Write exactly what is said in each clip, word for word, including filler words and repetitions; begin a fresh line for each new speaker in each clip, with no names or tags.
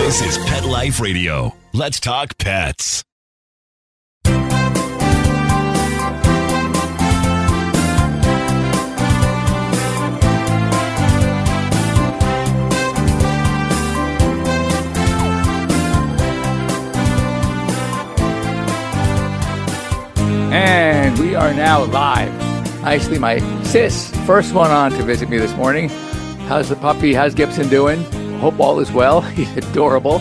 This is Pet Life Radio. Let's talk pets.
And we are now live. Nicely, my sis, first one on to visit me this morning. How's the puppy? How's Gibson doing? Hope all is well. He's adorable.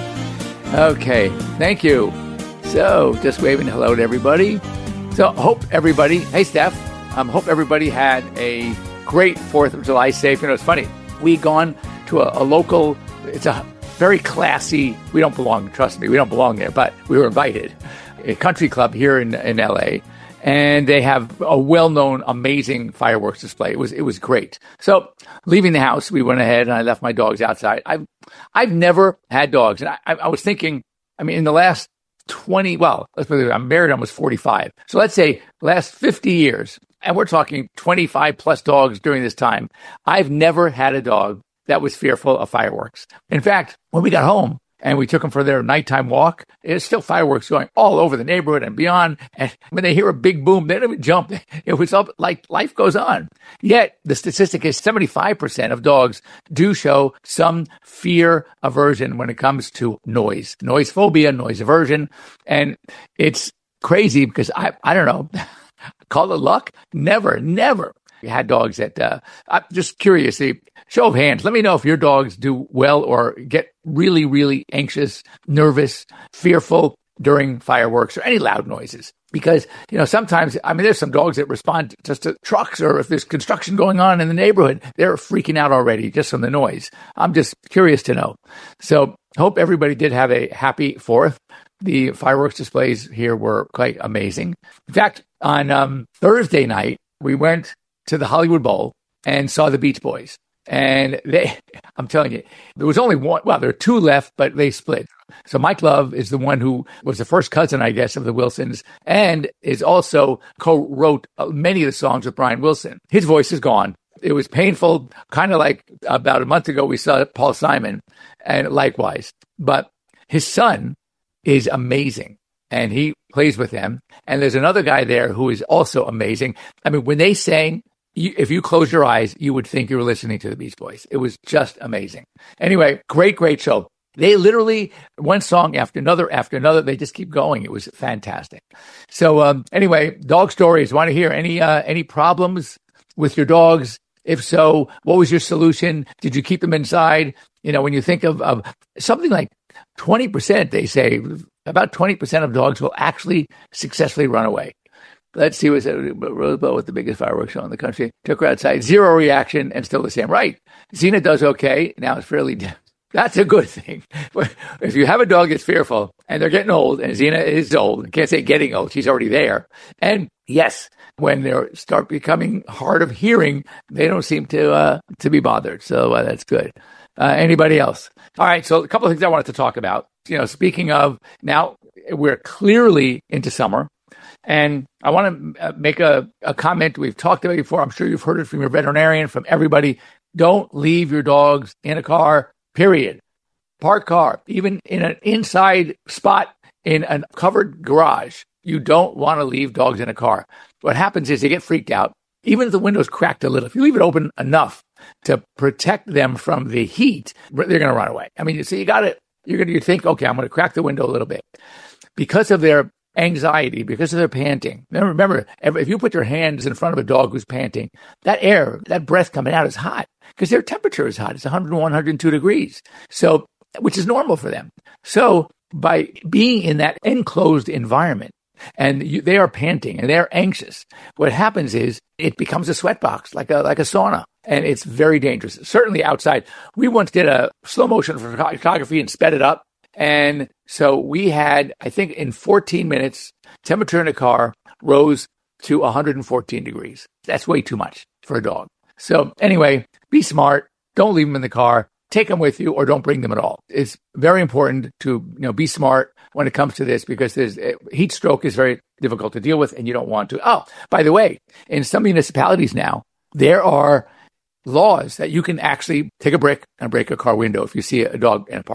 Okay, thank you. So, just waving hello to everybody. So, hope everybody, hey Steph, um, hope everybody had a great fourth of July safe. You know, it's funny. We gone to a, a local, it's a very classy, we don't belong, trust me, we don't belong there, but we were invited. A country club here in, in L A, and they have a well-known, amazing fireworks display. It was it was great. So, leaving the house, we went ahead, and I left my dogs outside. I've I've never had dogs, and I, I was thinking, I mean, in the last twenty, well, let's put it, I'm married almost forty-five. So let's say last fifty years, and we're talking twenty-five plus dogs during this time. I've never had a dog that was fearful of fireworks. In fact, when we got home, and we took them for their nighttime walk, there's still fireworks going all over the neighborhood and beyond. And when they hear a big boom, they don't even jump. It was up like life goes on. Yet the statistic is seventy-five percent of dogs do show some fear aversion when it comes to noise, noise phobia, noise aversion. And it's crazy because I, I don't know, call it luck. Never, never. We had dogs that, uh, I'm just curious, the show of hands, let me know if your dogs do well or get really, really anxious, nervous, fearful during fireworks or any loud noises. Because, you know, sometimes, I mean, there's some dogs that respond just to trucks, or if there's construction going on in the neighborhood, they're freaking out already just from the noise. I'm just curious to know. So hope everybody did have a happy fourth. The fireworks displays here were quite amazing. In fact, on um, Thursday night, we went to the Hollywood Bowl and saw the Beach Boys. And they, I'm telling you, there was only one, well, there are two left, but they split. So Mike Love is the one who was the first cousin, I guess, of the Wilsons, and is also co-wrote many of the songs with Brian Wilson. His voice is gone. It was painful, kind of like about a month ago we saw Paul Simon, and likewise. But his son is amazing, and he plays with them. And there's another guy there who is also amazing. I mean, when they sang, You, if you close your eyes, you would think you were listening to the Beach Boys. It was just amazing. Anyway, great, great show. They literally, one song after another after another, they just keep going. It was fantastic. So um, anyway, dog stories. Want to hear any uh, any problems with your dogs? If so, what was your solution? Did you keep them inside? You know, when you think of, of something like twenty percent, they say about twenty percent of dogs will actually successfully run away. Let's see what's Rosebud with the biggest fireworks show in the country. Took her outside, zero reaction, and still the same. Right. Xena does okay. Now it's fairly, that's a good thing. If you have a dog that's fearful and they're getting old, and Xena is old, I can't say getting old, she's already there. And yes, when they start becoming hard of hearing, they don't seem to uh, to be bothered. So uh, that's good. Uh, anybody else? All right. So a couple of things I wanted to talk about. You know, speaking of, now we're clearly into summer. And I want to make a, a comment we've talked about before. I'm sure you've heard it from your veterinarian, from everybody. Don't leave your dogs in a car, period. Park car, even in an inside spot in a covered garage. You don't want to leave dogs in a car. What happens is they get freaked out. Even if the window's cracked a little, if you leave it open enough to protect them from the heat, they're going to run away. I mean, so you got to, you're going to think, okay, I'm going to crack the window a little bit. Because of their anxiety, because of their panting. Now, remember, if you put your hands in front of a dog who's panting, that air, that breath coming out is hot because their temperature is hot. It's one hundred one, one hundred two degrees. So, which is normal for them. So by being in that enclosed environment, and you, they are panting and they're anxious, what happens is it becomes a sweatbox, like a like a sauna, and it's very dangerous. Certainly outside. We once did a slow motion photography and sped it up. And so we had, I think in fourteen minutes, temperature in the car rose to one hundred fourteen degrees. That's way too much for a dog. So anyway, be smart. Don't leave them in the car. Take them with you, or don't bring them at all. It's very important to, you know, be smart when it comes to this, because there's, heat stroke is very difficult to deal with, and you don't want to. Oh, by the way, in some municipalities now, there are laws that you can actually take a brick and break a car window if you see a dog in a parked car.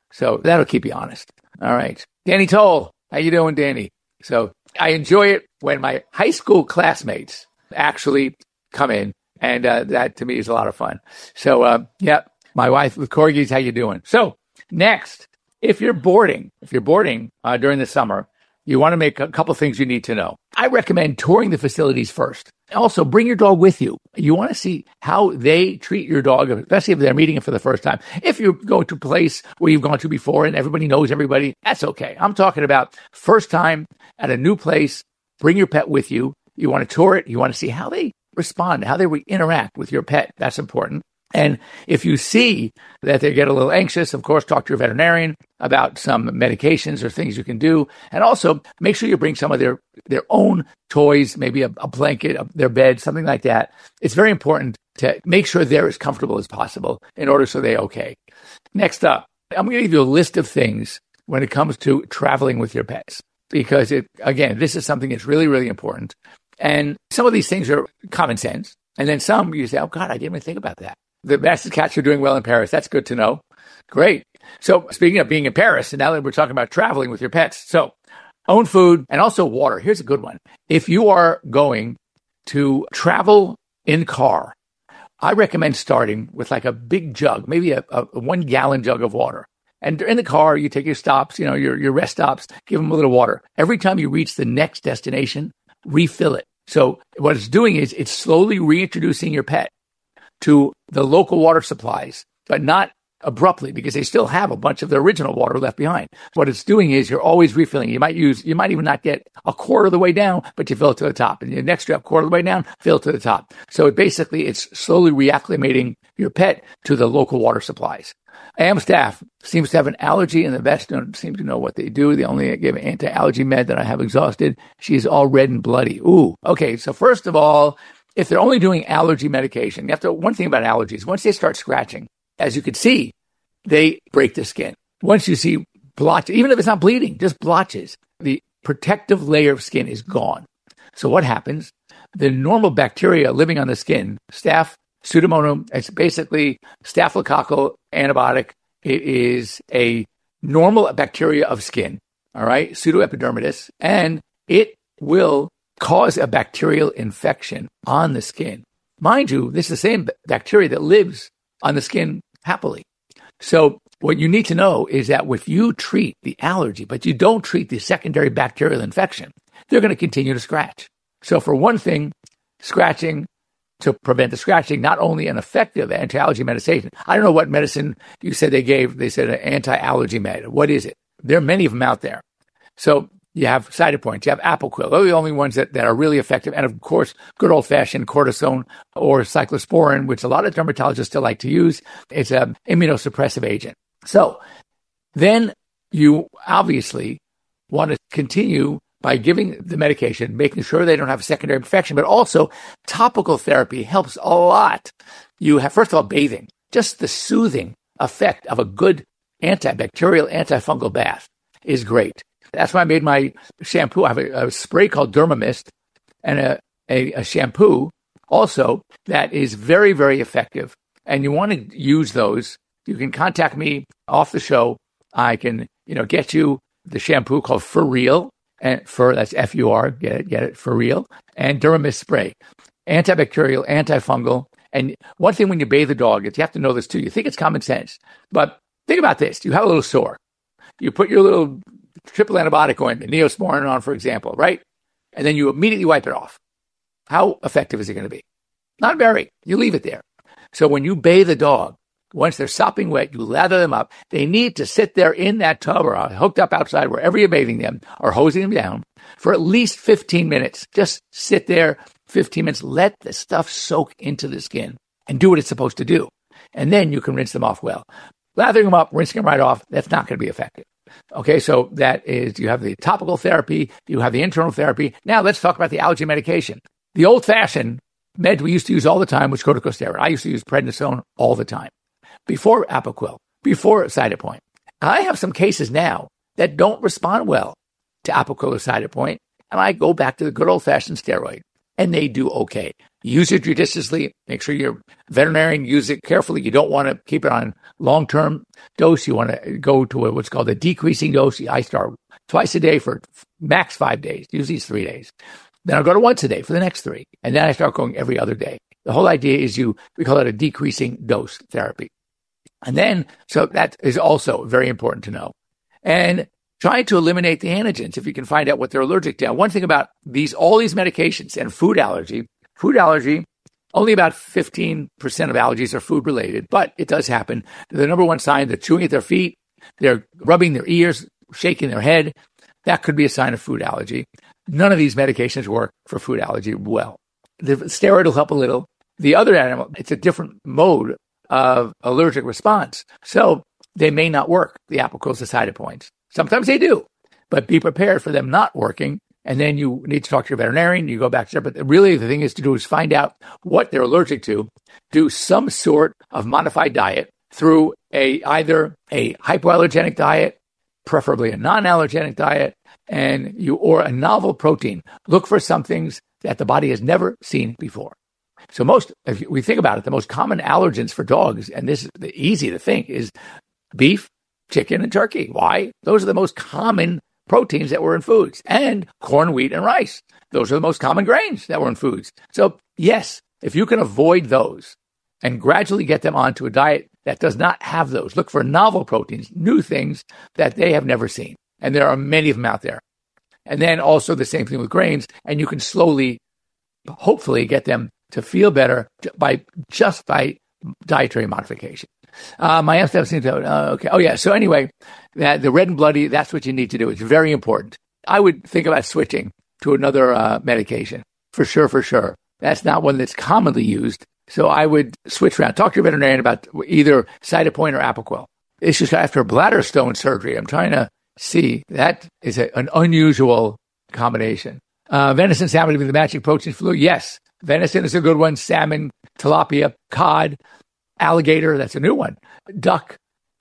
So that'll keep you honest. All right. Danny Toll. How you doing, Danny? So I enjoy it when my high school classmates actually come in. And uh, that, to me, is a lot of fun. So, uh, yeah, my wife with corgis, how you doing? So next, if you're boarding, if you're boarding uh, during the summer, you want to make a couple things you need to know. I recommend touring the facilities first. Also, bring your dog with you. You want to see how they treat your dog, especially if they're meeting it for the first time. If you go to a place where you've gone to before and everybody knows everybody, that's okay. I'm talking about first time at a new place. Bring your pet with you. You want to tour it. You want to see how they respond, how they re- interact with your pet. That's important. And if you see that they get a little anxious, of course, talk to your veterinarian about some medications or things you can do. And also make sure you bring some of their, their own toys, maybe a, a blanket, a, their bed, something like that. It's very important to make sure they're as comfortable as possible in order so they're okay. Next up, I'm going to give you a list of things when it comes to traveling with your pets, because it, again, this is something that's really, really important. And some of these things are common sense. And then some you say, oh God, I didn't even think about that. The Basset cats are doing well in Paris. That's good to know. Great. So speaking of being in Paris, and now that we're talking about traveling with your pets, so own food and also water. Here's a good one. If you are going to travel in car, I recommend starting with like a big jug, maybe a, a one gallon jug of water. And in the car, you take your stops, you know, your, your rest stops, give them a little water. Every time you reach the next destination, refill it. So what it's doing is it's slowly reintroducing your pet to the local water supplies, but not abruptly, because they still have a bunch of the original water left behind. What it's doing is you're always refilling. You might use, you might even not get a quarter of the way down, but you fill it to the top. And the next trip, quarter of the way down, fill it to the top. So it basically, it's slowly reacclimating your pet to the local water supplies. A M staff seems to have an allergy, and the vets don't seem to know what they do. They only give anti-allergy med that I have exhausted. She's all red and bloody. Ooh, okay. So first of all, if they're only doing allergy medication, you have to, one thing about allergies, once they start scratching, as you can see, they break the skin. Once you see blotches, even if it's not bleeding, just blotches, the protective layer of skin is gone. So what happens? The normal bacteria living on the skin, staph, Pseudomonas, it's basically staphylococcal antibiotic. It is a normal bacteria of skin, all right, pseudoepidermidis, and it will cause a bacterial infection on the skin. Mind you, this is the same bacteria that lives on the skin happily. So what you need to know is that if you treat the allergy, but you don't treat the secondary bacterial infection, they're going to continue to scratch. So for one thing, scratching, to prevent the scratching, not only an effective anti-allergy medication. I don't know what medicine you said they gave. They said an anti-allergy med. What is it? There are many of them out there. So you have Cytopoint, you have Apoquel. Those are the only ones that, that are really effective. And of course, good old-fashioned cortisone or cyclosporin, which a lot of dermatologists still like to use. It's an immunosuppressive agent. So then you obviously want to continue by giving the medication, making sure they don't have a secondary infection, but also topical therapy helps a lot. You have, first of all, bathing, just the soothing effect of a good antibacterial, antifungal bath is great. That's why I made my shampoo. I have a, a spray called Dermamist and a, a, a shampoo also that is very, very effective. And you want to use those. You can contact me off the show. I can, you know, get you the shampoo called For Real. And for that's F U R, get it, get it, For Real, and Dermamist spray, antibacterial, antifungal. And one thing when you bathe a dog, is you have to know this too. You think it's common sense, but think about this: you have a little sore, you put your little triple antibiotic on, Neosporin on, for example, right? And then you immediately wipe it off. How effective is it going to be? Not very. You leave it there. So when you bathe a dog, once they're sopping wet, you lather them up. They need to sit there in that tub or hooked up outside, wherever you're bathing them or hosing them down for at least fifteen minutes. Just sit there fifteen minutes. Let the stuff soak into the skin and do what it's supposed to do. And then you can rinse them off well. Lathering them up, rinsing them right off, that's not going to be effective. Okay, so that is, you have the topical therapy, you have the internal therapy. Now let's talk about the allergy medication. The old-fashioned med we used to use all the time was corticosteroid. I used to use prednisone all the time. Before Apoquel, before Cytopoint. I have some cases now that don't respond well to Apoquel or Cytopoint, and I go back to the good old-fashioned steroid. and they do okay. Use it judiciously. Make sure your veterinarian use it carefully. You don't want to keep it on long-term dose. You want to go to a, what's called a decreasing dose. I start twice a day for max five days. Usually it's three days. Then I'll go to once a day for the next three. And then I start going every other day. The whole idea is you, we call it a decreasing dose therapy. And then, so that is also very important to know. And try to eliminate the antigens if you can find out what they're allergic to. One thing about these, all these medications and food allergy, food allergy, only about fifteen percent of allergies are food related, but it does happen. The number one sign, they're chewing at their feet, they're rubbing their ears, shaking their head. That could be a sign of food allergy. None of these medications work for food allergy well. The steroid will help a little. The other animal, it's a different mode of allergic response. So they may not work, the apoquel Cytopoints. Sometimes they do, but be prepared for them not working. And then you need to talk to your veterinarian. You go back to, but really the thing is to do is find out what they're allergic to, do some sort of modified diet through a either a hypoallergenic diet, preferably a non-allergenic diet, and you or a novel protein. Look for some things that the body has never seen before. So most, if we think about it, the most common allergens for dogs, and this is the easy to think, is beef, chicken, and turkey. Why? Those are the most common proteins that were in foods. And corn, wheat, and rice. Those are the most common grains that were in foods. So yes, if you can avoid those and gradually get them onto a diet that does not have those, look for novel proteins, new things that they have never seen. And there are many of them out there. And then also the same thing with grains. And you can slowly, hopefully, get them to feel better by just by dietary modification. Uh, my F seems to, uh, okay. Oh, yeah. So anyway, that the red and bloody, that's what you need to do. It's very important. I would think about switching to another uh, medication. For sure, for sure. That's not one that's commonly used. So I would switch around. Talk to your veterinarian about either Cytopoint or Apoquel. It's just after bladder stone surgery. I'm trying to see. That is a, an unusual combination. Uh, venison, salmon to be the matching protein for flu. Yes. Venison is a good one. Salmon, tilapia, cod, alligator. That's a new one. Duck.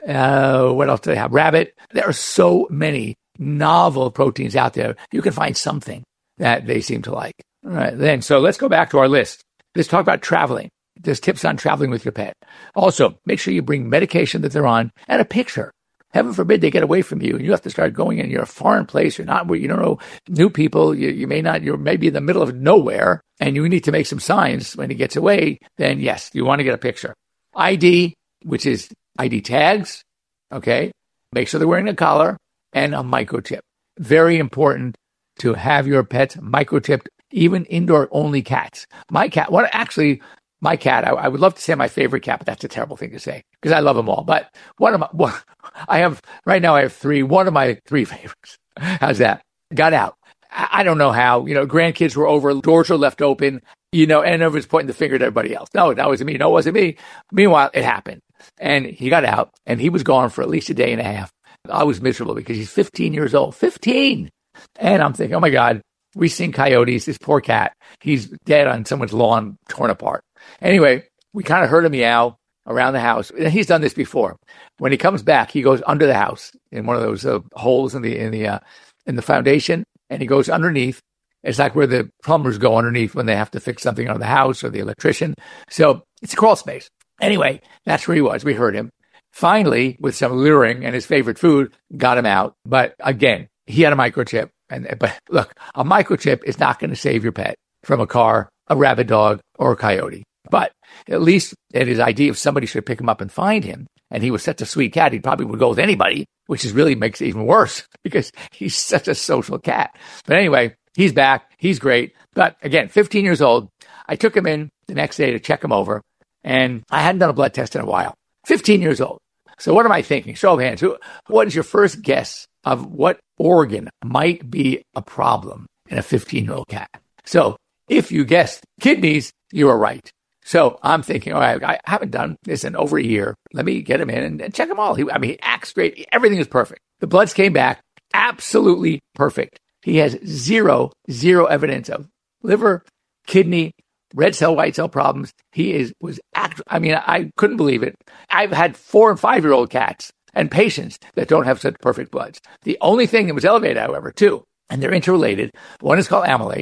Uh, what else do they have? Rabbit. There are so many novel proteins out there. You can find something that they seem to like. All right. Then, so let's go back to our list. Let's talk about traveling. There's tips on traveling with your pet. Also, make sure you bring medication that they're on and a picture. Heaven forbid they get away from you and you have to start going in. You're a foreign place. You're not where you don't know new people. You, you may not, you're maybe in the middle of nowhere and you need to make some signs when he gets away. Then yes, you want to get a picture. I D, which is I D tags. Okay. Make sure they're wearing a collar and a microchip. Very important to have your pets microchipped, even indoor only cats. My cat, what actually, my cat, I, I would love to say my favorite cat, but that's a terrible thing to say because I love them all. But one of my, one, I have, right now I have three, one of my three favorites. How's that? Got out. I, I don't know how, you know, grandkids were over, doors were left open, you know, and everyone's pointing the finger at everybody else. No, that wasn't me. No, it wasn't me. Meanwhile, it happened. And he got out and he was gone for at least a day and a half. I was miserable because he's fifteen years old. fifteen! And I'm thinking, oh my God, we've seen coyotes. This poor cat, he's dead on someone's lawn, torn apart. Anyway, we kind of heard a meow around the house. And he's done this before. When he comes back, he goes under the house in one of those uh, holes in the in the uh, in the foundation, and he goes underneath. It's like where the plumbers go underneath when they have to fix something on the house or the electrician. So it's a crawl space. Anyway, that's where he was. We heard him. Finally, with some luring and his favorite food, got him out. But again, he had a microchip. And but look, a microchip is not going to save your pet from a car, a rabid dog, or a coyote. But at least it is idea if somebody should pick him up and find him. And he was such a sweet cat, he probably would go with anybody, which is really makes it even worse because he's such a social cat. But anyway, he's back. He's great. But again, fifteen years old. I took him in the next day to check him over. And I hadn't done a blood test in a while. fifteen years old. So what am I thinking? Show of hands. Who, what is your first guess of what organ might be a problem in a fifteen-year-old cat? So if you guessed kidneys, you were right. So I'm thinking, all right, I haven't done this in over a year. Let me get him in and, and check him all. He, I mean, he acts great. Everything is perfect. The bloods came back absolutely perfect. He has zero, zero evidence of liver, kidney, red cell, white cell problems. He is was act. I mean, I couldn't believe it. I've had four and five year old cats and patients that don't have such perfect bloods. The only thing that was elevated, however, too, and they're interrelated. One is called amylase,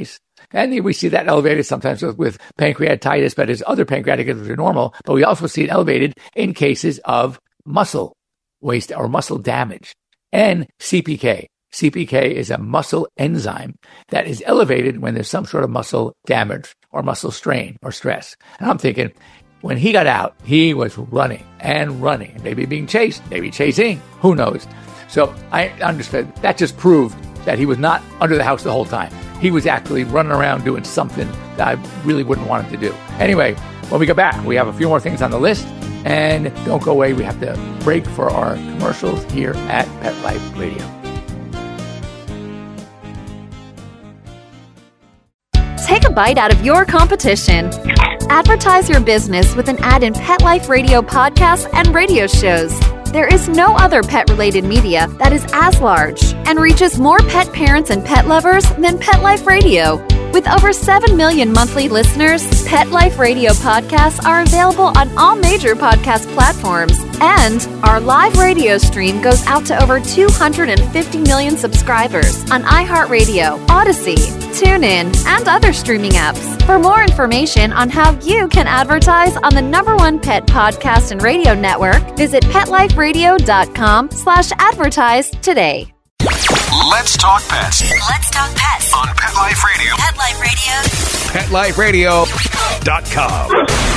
And we see that elevated sometimes with, with pancreatitis, but as other pancreatic issues are normal. But we also see it elevated in cases of muscle waste or muscle damage. And C P K. C P K is a muscle enzyme that is elevated when there's some sort of muscle damage or muscle strain or stress. And I'm thinking, when he got out, he was running and running, maybe being chased, maybe chasing, who knows? So I understood that just proved that he was not under the house the whole time. He was actually running around doing something that I really wouldn't want him to do. Anyway, when we go back, we have a few more things on the list. And don't go away. We have to break for our commercials here at Pet Life Radio.
Take a bite out of your competition. Advertise your business with an ad in Pet Life Radio podcasts and radio shows. There is no other pet-related media that is as large and reaches more pet parents and pet lovers than Pet Life Radio. With over seven million monthly listeners, Pet Life Radio podcasts are available on all major podcast platforms. And our live radio stream goes out to over two hundred fifty million subscribers on iHeartRadio, Odyssey, TuneIn, and other streaming apps. For more information on how you can advertise on the number one pet podcast and radio network, visit PetLifeRadio.com slash advertise today.
Let's talk pets.
Let's talk pets
On Pet Life Radio.
Pet Life Radio.
Pet Life Radio dot com.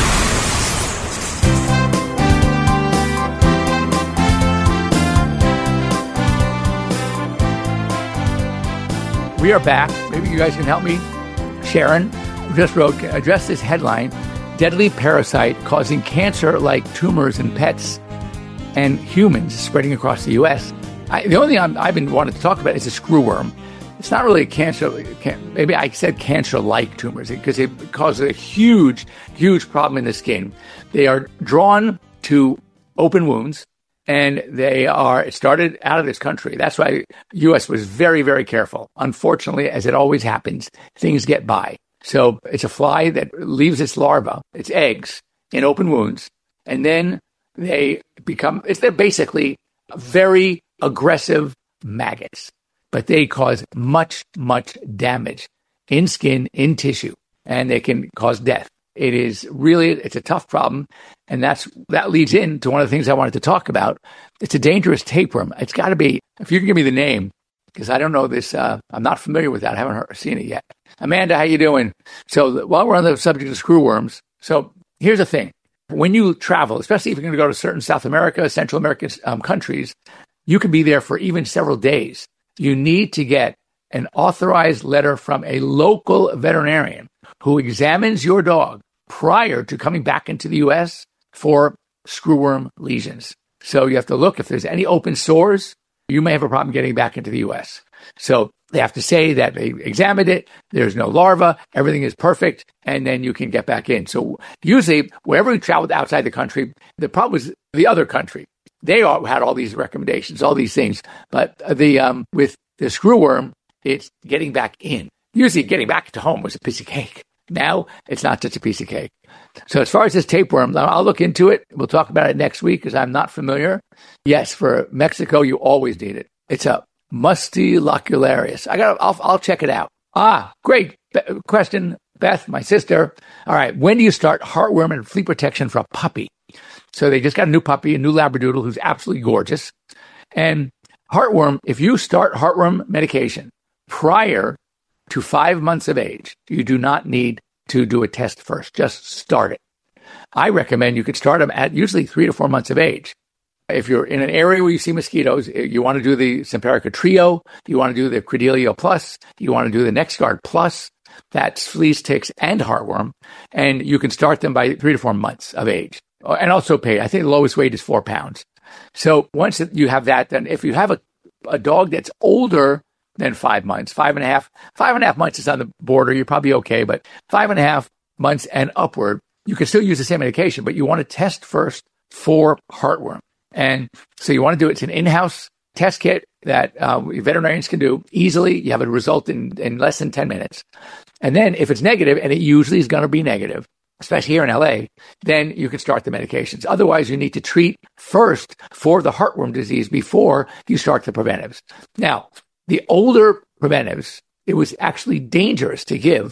We are back. Maybe you guys can help me. Sharon just wrote, address this headline, deadly parasite causing cancer-like tumors in pets and humans spreading across the U S. I, the only thing I'm, I've been wanting to talk about is a screwworm. It's not really a cancer. Can, maybe I said cancer-like tumors because it causes a huge, huge problem in the skin. They are drawn to open wounds, and they are it started out of this country. That's why U S was very, very careful. Unfortunately, as it always happens, things get by. So it's a fly that leaves its larva, its eggs, in open wounds, and then they become. It's they're basically very aggressive maggots, but they cause much, much damage in skin, in tissue, and they can cause death. It is really, it's a tough problem, and that's that leads into one of the things I wanted to talk about. It's a dangerous tapeworm. It's got to be, if you can give me the name, because I don't know this, uh, I'm not familiar with that. I haven't heard, seen it yet. Amanda, how you doing? So while we're on the subject of screwworms, so here's the thing. When you travel, especially if you're going to go to certain South America, Central American um, countries, you can be there for even several days. You need to get an authorized letter from a local veterinarian who examines your dog prior to coming back into the U S for screwworm lesions. So you have to look if there's any open sores. You may have a problem getting back into the U S. So they have to say that they examined it, there's no larva, everything is perfect, and then you can get back in. So usually, wherever we traveled outside the country, the problem was the other country. They all had all these recommendations, all these things. But the um, with the screwworm, it's getting back in. Usually getting back to home was a piece of cake. Now, it's not such a piece of cake. So as far as this tapeworm, I'll look into it. We'll talk about it next week because I'm not familiar. Yes, for Mexico, you always need it. It's a Mustilocularis. I got. I'll, I'll check it out. Ah, great Be- question, Beth, my sister. All right, when do you start heartworm and flea protection for a puppy? So they just got a new puppy, a new Labradoodle who's absolutely gorgeous. And heartworm, if you start heartworm medication prior to five months of age, you do not need to do a test first. Just start it. I recommend you could start them at usually three to four months of age. If you're in an area where you see mosquitoes, you want to do the Simparica Trio, you want to do the Credelio Plus, you want to do the NexGard Plus, that's fleas, ticks, and heartworm, and you can start them by three to four months of age. And also paid. I think the lowest weight is four pounds. So once you have that, then if you have a, a dog that's older than five months, five and a half, five and a half months is on the border, you're probably okay, but five and a half months and upward, you can still use the same medication, but you want to test first for heartworm. And so you want to do it. It's an in-house test kit that uh, veterinarians can do easily. You have a result in, in less than ten minutes. And then if it's negative, and it usually is going to be negative, especially here in L A, then you can start the medications. Otherwise, you need to treat first for the heartworm disease before you start the preventives. Now, the older preventives, it was actually dangerous to give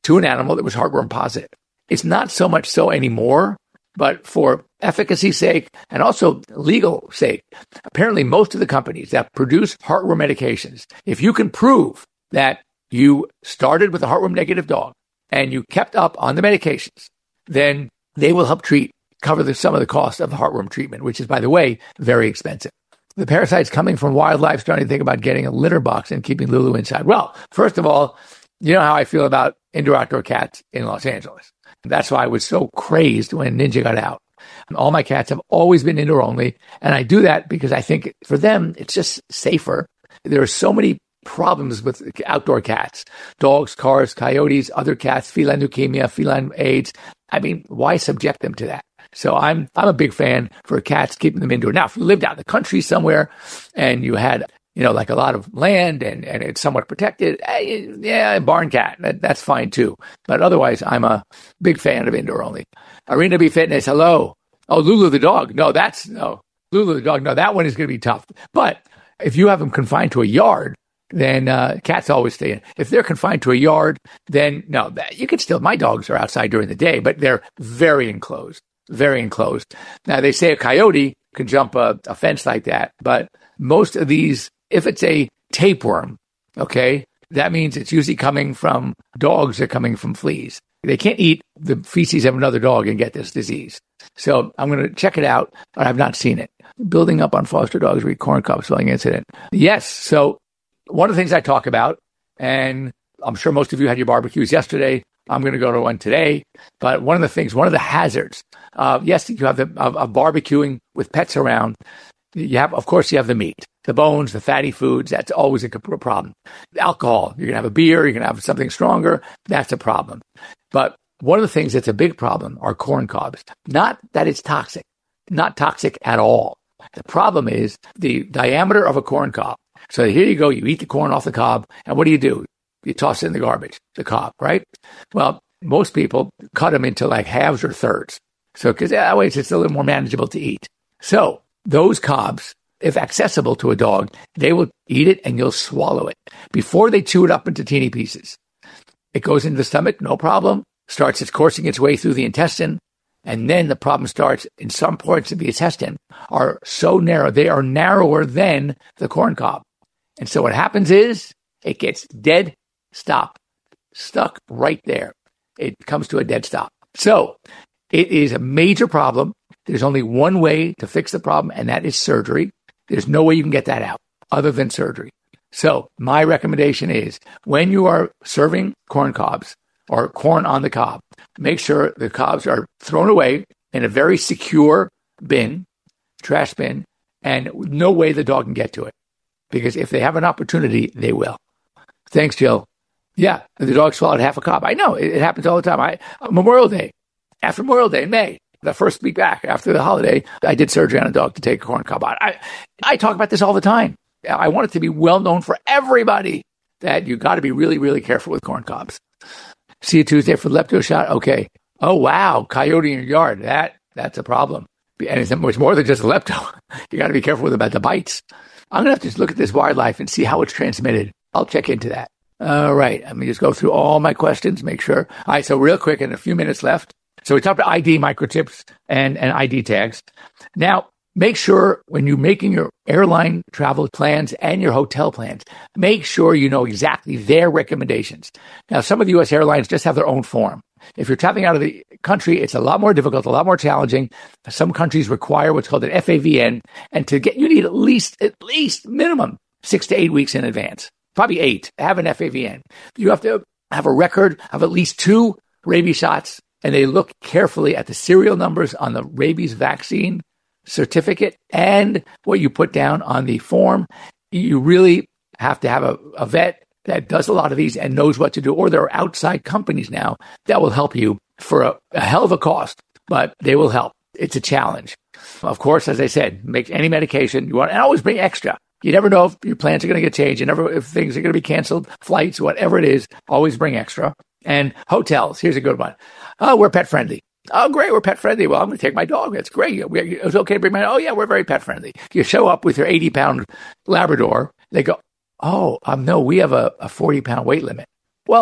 to an animal that was heartworm positive. It's not so much so anymore, but for efficacy's sake and also legal sake, apparently most of the companies that produce heartworm medications, if you can prove that you started with a heartworm negative dog and you kept up on the medications, then they will help treat, cover the, some of the cost of the heartworm treatment, which is, by the way, very expensive. The parasites coming from wildlife, starting to think about getting a litter box and keeping Lulu inside. Well, first of all, you know how I feel about indoor-outdoor cats in Los Angeles. That's why I was so crazed when Ninja got out. All my cats have always been indoor only, and I do that because I think for them, it's just safer. There are so many problems with outdoor cats, dogs, cars, coyotes, other cats, feline leukemia, feline AIDS. I mean, why subject them to that? So I'm I'm a big fan for cats, keeping them indoor. Now, if you lived out in the country somewhere and you had, you know, like a lot of land and, and it's somewhat protected, eh, yeah, barn cat, that, that's fine too. But otherwise, I'm a big fan of indoor only. Arena B Fitness, hello. Oh, Lulu the dog. No, that's, no. Lulu the dog, no, that one is going to be tough. But if you have them confined to a yard, then uh, cats always stay in. If they're confined to a yard, then no, that, you can still, my dogs are outside during the day, but they're very enclosed, very enclosed. Now, they say a coyote can jump a, a fence like that, but most of these, if it's a tapeworm, okay, that means it's usually coming from dogs that are coming from fleas. They can't eat the feces of another dog and get this disease. So I'm going to check it out, but I've not seen it. Building up on foster dogs, read corn cob swelling incident. Yes, so one of the things I talk about, and I'm sure most of you had your barbecues yesterday. I'm going to go to one today. But one of the things, one of the hazards, uh, yes, you have the of, of barbecuing with pets around. You have, of course, you have the meat, the bones, the fatty foods. That's always a problem. Alcohol, you're going to have a beer, you're going to have something stronger. That's a problem. But one of the things that's a big problem are corn cobs. Not that it's toxic, not toxic at all. The problem is the diameter of a corn cob. So here you go, you eat the corn off the cob, and what do you do? You toss it in the garbage, the cob, right? Well, most people cut them into like halves or thirds. So because that way it's a little more manageable to eat. So those cobs, if accessible to a dog, they will eat it and you'll swallow it before they chew it up into teeny pieces. It goes into the stomach, no problem, starts its coursing its way through the intestine, and then the problem starts in some parts of the intestine are so narrow, they are narrower than the corn cob. And so what happens is it gets dead stop, stuck right there. It comes to a dead stop. So it is a major problem. There's only one way to fix the problem, and that is surgery. There's no way you can get that out other than surgery. So my recommendation is when you are serving corn cobs or corn on the cob, make sure the cobs are thrown away in a very secure bin, trash bin, and no way the dog can get to it. Because if they have an opportunity, they will. Thanks, Jill. Yeah, the dog swallowed half a cob. I know, it, it happens all the time. I Memorial Day, after Memorial Day in May, the first week back after the holiday, I did surgery on a dog to take a corn cob out. I, I talk about this all the time. I want it to be well known for everybody that you got to be really, really careful with corn cobs. See you Tuesday for the lepto shot. Okay. Oh, wow. Coyote in your yard. That That's a problem. And it's much more than just a lepto. You got to be careful with about the bites. I'm going to have to look at this wildlife and see how it's transmitted. I'll check into that. All right. Let me just go through all my questions, make sure. All right. So real quick, in a few minutes left. So we talked about I D microchips and, and I D tags. Now, make sure when you're making your airline travel plans and your hotel plans, make sure you know exactly their recommendations. Now, some of the U S airlines just have their own form. If you're traveling out of the country, it's a lot more difficult, a lot more challenging. Some countries require what's called an F A V N, and to get, you need at least, at least minimum six to eight weeks in advance, probably eight, have an F A V N. You have to have a record of at least two rabies shots, and they look carefully at the serial numbers on the rabies vaccine certificate and what you put down on the form. You really have to have a, a vet that does a lot of these and knows what to do, or there are outside companies now that will help you for a, a hell of a cost, but they will help. It's a challenge. Of course, as I said, make any medication you want, and always bring extra. You never know if your plans are going to get changed. You never if things are going to be canceled, flights, whatever it is, always bring extra. And hotels, here's a good one. Oh, we're pet friendly. Oh, great, we're pet friendly. Well, I'm going to take my dog. That's great. It's okay to bring my, oh yeah, we're very pet friendly. You show up with your eighty pound Labrador. They go, oh, um, no, we have a, a forty pound weight limit. Well,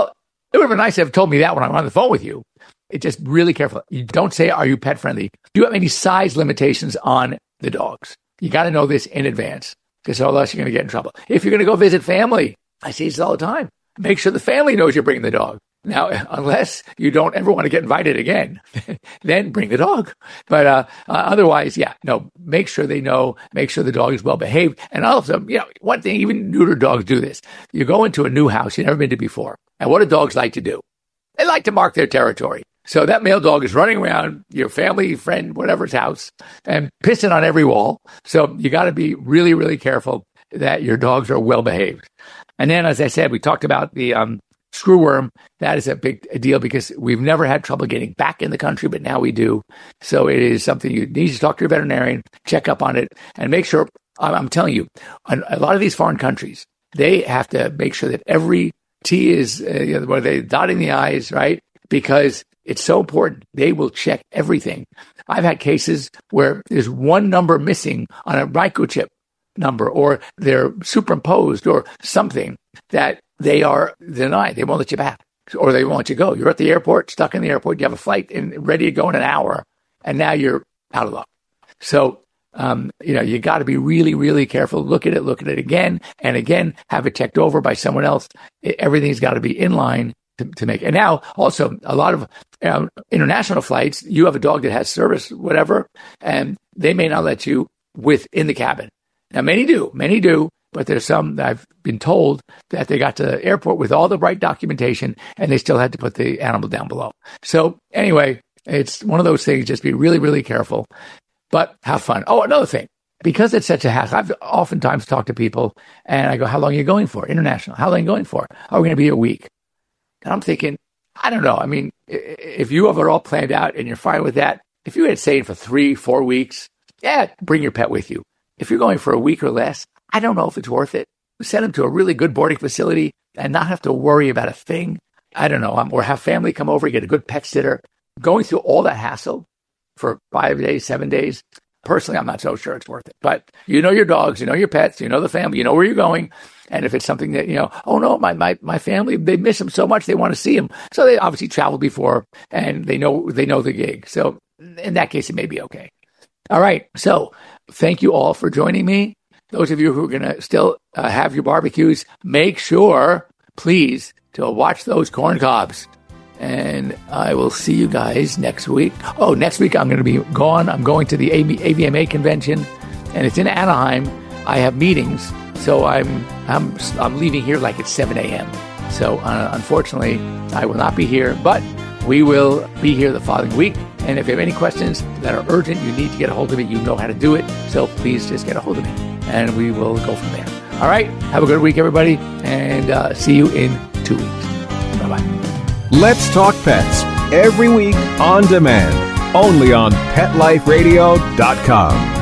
It would have been nice to have told me that when I'm on the phone with you. It's just really careful. You don't say, are you pet friendly? Do you have any size limitations on the dogs? You got to know this in advance, because otherwise you're going to get in trouble. If you're going to go visit family, I see this all the time. Make sure the family knows you're bringing the dog. Now, unless you don't ever want to get invited again, then bring the dog. But uh, uh, otherwise, yeah, no, make sure they know, make sure the dog is well behaved. And also, you know, one thing, even neuter dogs do this. You go into a new house you've never been to before. And what do dogs like to do? They like to mark their territory. So that male dog is running around your family, friend, whatever's house and pissing on every wall. So you got to be really, really careful that your dogs are well behaved. And then, as I said, we talked about the um, screwworm. That is a big deal because we've never had trouble getting back in the country, but now we do. So it is something you need to talk to your veterinarian, check up on it, and make sure. I'm telling you, a lot of these foreign countries, they have to make sure that every T is, uh, you know, where they dotting the I's, right? Because it's so important. They will check everything. I've had cases where there's one number missing on a microchip number, or they're superimposed or something that they are denied. They won't let you back, or they won't let you go. You're at the airport, stuck in the airport. You have a flight and ready to go in an hour, and now you're out of luck. So, um, you know, you got to be really, really careful. Look at it, look at it again and again. Have it checked over by someone else. Everything's got to be in line to, to make. And now, also, a lot of uh, international flights, you have a dog that has service, whatever, and they may not let you within the cabin. Now, many do, many do, but there's some that I've been told that they got to the airport with all the right documentation and they still had to put the animal down below. So anyway, it's one of those things, just be really, really careful, but have fun. Oh, another thing, because it's such a hassle, I've oftentimes talked to people and I go, how long are you going for? International, how long are you going for? Oh, we're going to be a week. And I'm thinking, I don't know. I mean, if you have it all planned out and you're fine with that, if you had stayed for three, four weeks, yeah, bring your pet with you. If you're going for a week or less, I don't know if it's worth it. Send them to a really good boarding facility and not have to worry about a thing. I don't know. Or have family come over, get a good pet sitter. Going through all that hassle for five days, seven days, personally, I'm not so sure it's worth it. But you know your dogs, you know your pets, you know the family, you know where you're going. And if it's something that, you know, oh no, my, my, my family, they miss him so much, they want to see him. So they obviously traveled before and they know, they know the gig. So in that case, it may be okay. All right. So thank you all for joining me. Those of you who are going to still uh, have your barbecues, make sure, please, to watch those corn cobs. And I will see you guys next week. Oh, next week I'm going to be gone. I'm going to the A V M A convention, and it's in Anaheim. I have meetings, so I'm I'm I'm leaving here like at seven a.m. So uh, unfortunately, I will not be here, but we will be here the following week. And if you have any questions that are urgent, you need to get a hold of me. You know how to do it. So please just get a hold of me, and we will go from there. All right. Have a good week, everybody, and uh, see you in two weeks. Bye-bye.
Let's Talk Pets, every week on demand, only on pet life radio dot com.